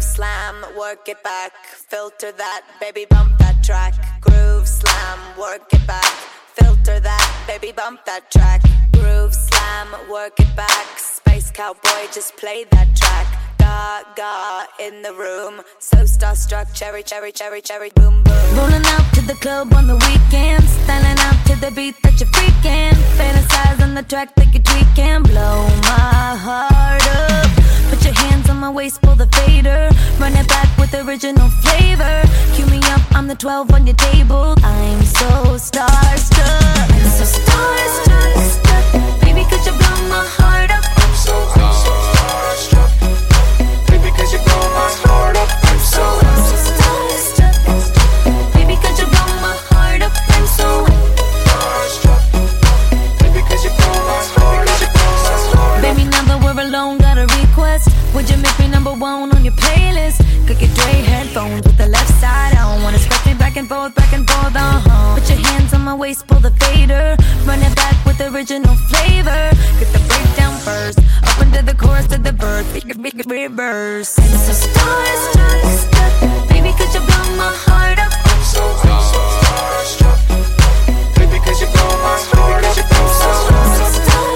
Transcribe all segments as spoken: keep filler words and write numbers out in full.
slam, work it back. Filter that, baby, bump that track. Groove slam, work it back. Filter that, baby, bump that track. Groove slam, work it back. Space cowboy, just play that track. Gaga in the room, so starstruck. Cherry, cherry, cherry, cherry, boom, boom. Rolling out to the club on the weekend, styling out to the beat that you're freaking. Fantasize on the track that you're tweaking. Blow my heart up. Put your hands on my waist, pull the fader. Run it back with original flavor. Cue me up, I'm the twelve on your table. I'm so starstruck. I'm so starstruck. Baby, could you blow my heart up? I'm so, I'm so starstruck. Baby, could you blow my heart up? I'm so, I'm so starstruck. Baby, could you blow my heart up? I'm so starstruck. Baby, could you blow my heart up? Baby, now that we're alone, got a request. Would you make me number one on your playlist? Could get Dre headphones with the left side on. Wanna scratch me back and forth, back and forth, uh-huh. Put your hands on my waist, pull the fader. Run it back with original flavor. Get the breakdown first, up into the chorus to the verse. Make it reverse. I'm so starstruck. Baby, could you blow my heart up? I'm so, I'm so starstruck. Baby, could you blow my heart up? I'm so, I'm so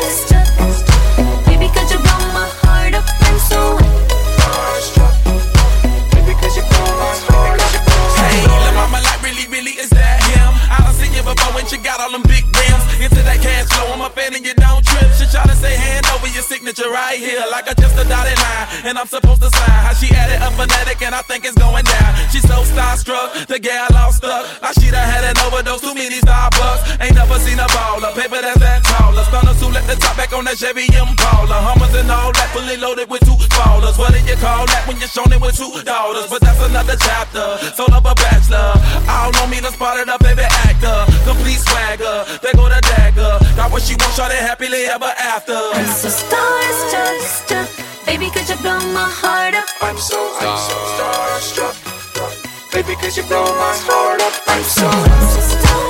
starstruck. Baby, could you blow my heart up? I'm so starstruck. Baby, could you blow my heart up? Hey, la mama, like really, really, is that him? I done seen you before when you got all them big rims. Into that cash flow, I'm a fan and you don't trip. She try to say hand over your signature right here, like I just a dotted line, and I'm supposed to sign. How she added a phonetic, and I think it's going down. She's so starstruck, the gal all stuck. Like she done had an overdose, too many Starbucks. Ain't never seen a baller, paper that's that taller. Stunners who let the top back on that Chevy Impala. Hummers and all that, fully loaded with two ballers. What do you call that when you're shown it with two daughters? But that's another chapter, soul of a bachelor. All on me, done spotted a baby actor. Complete swagger, they go the dagger. Got what she wants, shot it happily ever after. I'm so starstruck. Baby, could you blow my heart up? I'm so, I'm so starstruck. Baby, could you blow my heart up? I'm so, I'm so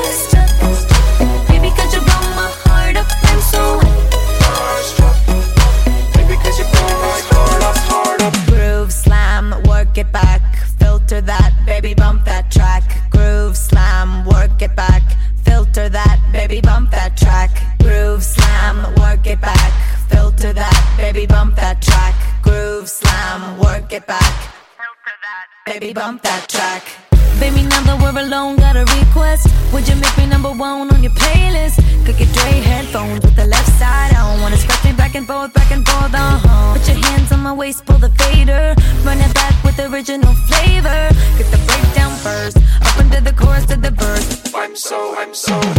starstruck. Baby, could you blow my heart up? I'm so starstruck. Baby, could you blow my heart up, heart up? Groove slam, work it back. Filter that, baby, bump that track. Groove slam, work it back. Filter that, baby, bump that track. Groove slam, work it back. Filter that, baby, bump that track. Groove slam, work it back. Filter that, baby, bump that track. Baby, now that we're alone, got a request. Would you make me number one on your playlist? Could get Dre headphones with the left side on. Wanna scratch me back and forth, back and forth, uh-huh. Put your hands on my waist, pull the fader. Run it back with original flavor. Get the breakdown first, up into the chorus to the verse. I'm so, I'm so